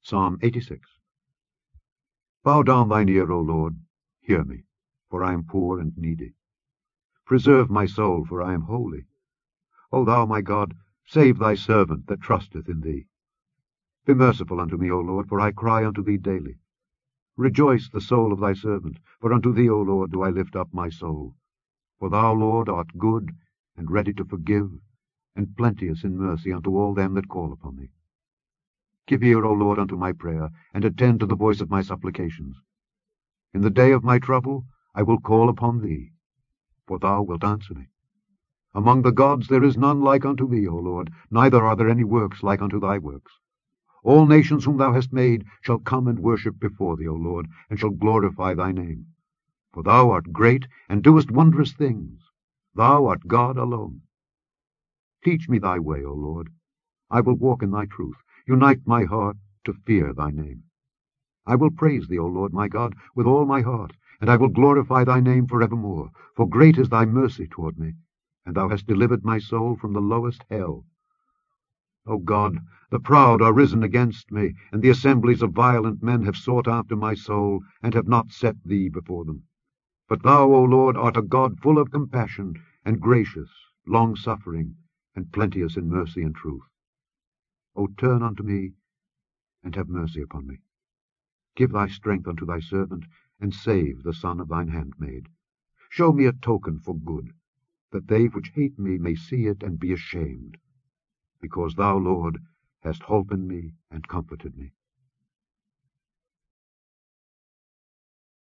Psalm 86. Bow down thine ear, O Lord, hear me, for I am poor and needy. Preserve my soul, for I am holy. O thou my God, save thy servant that trusteth in thee. Be merciful unto me, O Lord, for I cry unto thee daily. Rejoice the soul of thy servant, for unto thee, O Lord, do I lift up my soul. For thou, Lord, art good, and ready to forgive, and plenteous in mercy unto all them that call upon thee. Give ear, O Lord, unto my prayer, and attend to the voice of my supplications. In the day of my trouble I will call upon thee, for thou wilt answer me. Among the gods there is none like unto thee, O Lord, neither are there any works like unto thy works. All nations whom thou hast made shall come and worship before thee, O Lord, and shall glorify thy name. For thou art great, and doest wondrous things. Thou art God alone. Teach me thy way, O Lord. I will walk in thy truth. Unite my heart to fear thy name. I will praise thee, O Lord my God, with all my heart, and I will glorify thy name for evermore. For great is thy mercy toward me, and thou hast delivered my soul from the lowest hell. O God, the proud are risen against me, and the assemblies of violent men have sought after my soul, and have not set thee before them. But thou, O Lord, art a God full of compassion, and gracious, long-suffering, and plenteous in mercy and truth. O turn unto me, and have mercy upon me. Give thy strength unto thy servant, and save the son of thine handmaid. Show me a token for good, that they which hate me may see it and be ashamed. Because thou, Lord, hast holpen me and comforted me.